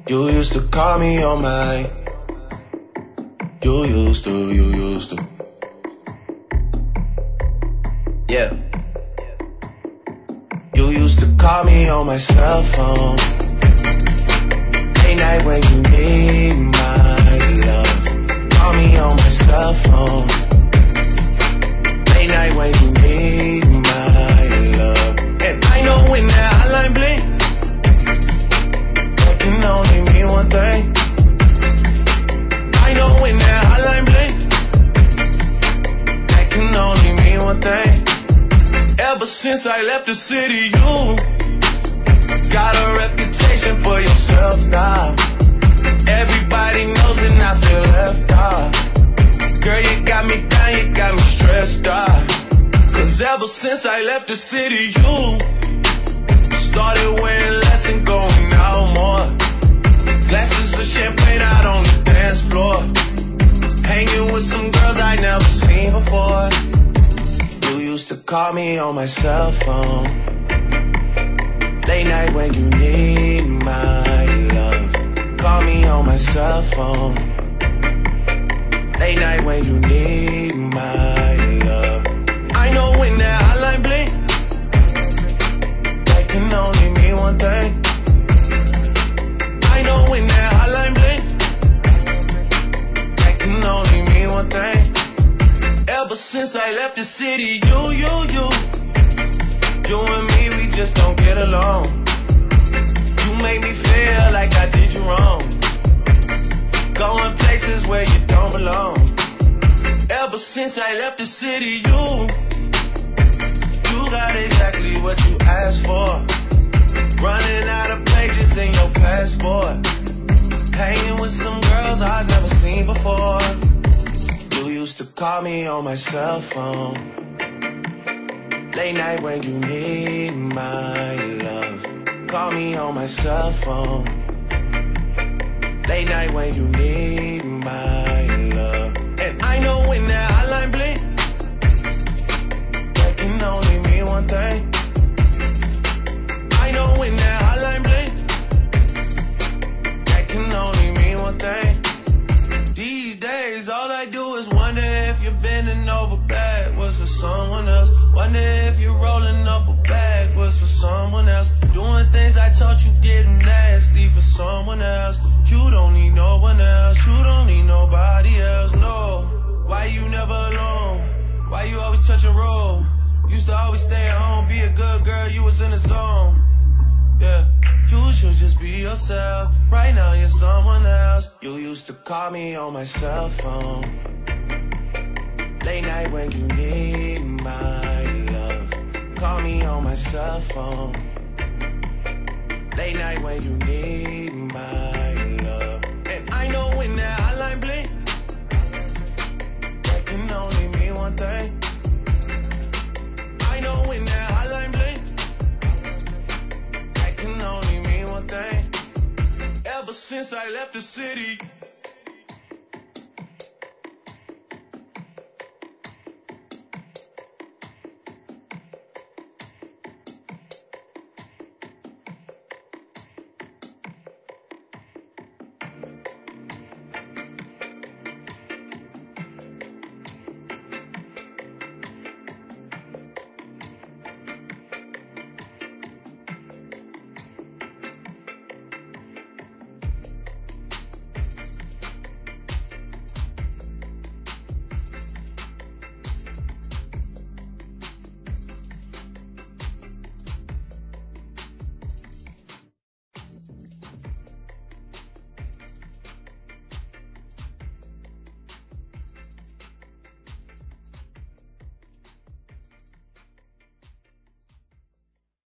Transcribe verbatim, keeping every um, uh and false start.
You used to call me on my. You used to, you used to. Yeah. You used to call me on my cell phone. Late night when you need my love. Call me on my cell phone. Late night when you need my love. And I know when that hotline blink, that can only mean one thing. I know when that hotline blink, that can only mean one thing. Ever since I left the city, you got a reputation for yourself now. Everybody knows and I feel left out. Girl, you got me down, you got me stressed out. Cause ever since I left the city, you started wearing less and going out more. Glasses of champagne out on the dance floor. Hanging with some girls I never seen before. You used to call me on my cell phone. Late night when you need my love. Call me on my cell phone. Late night when you need my love. I know when that hotline blink, that can only mean one thing. I know when that hotline blink, that can only mean one thing. Ever since I left the city, you, you, you You and me, we just don't get along. You make me feel like I did you wrong. Going places where you don't belong. Ever since I left the city, you You got exactly what you asked for. Running out of pages in your passport. Hanging with some girls I've never seen before. You used to call me on my cell phone. Late night when you need my love. Call me on my cell phone. Late night when you need my love. And I know when that hotline blink, that can only mean one thing. I know when that hotline blink, that can only mean one thing. These days, all I do is wonder if you're bending over backwards for someone else. Wonder if you're rolling up a backwards for someone else. Doing things I taught you getting nasty for someone else. You don't need no one else. You don't need nobody else, no. Why you never alone? Why you always touch and roll? Used to always stay at home, be a good girl, you was in the zone. Yeah. You should just be yourself. Right now you're someone else. You used to call me on my cell phone. Late night when you need my love. Call me on my cell phone. Late night when you need my love. And I know when that hotline blink, that can only mean one thing. I know when that hotline blink, that can only mean one thing. Ever since I left the city.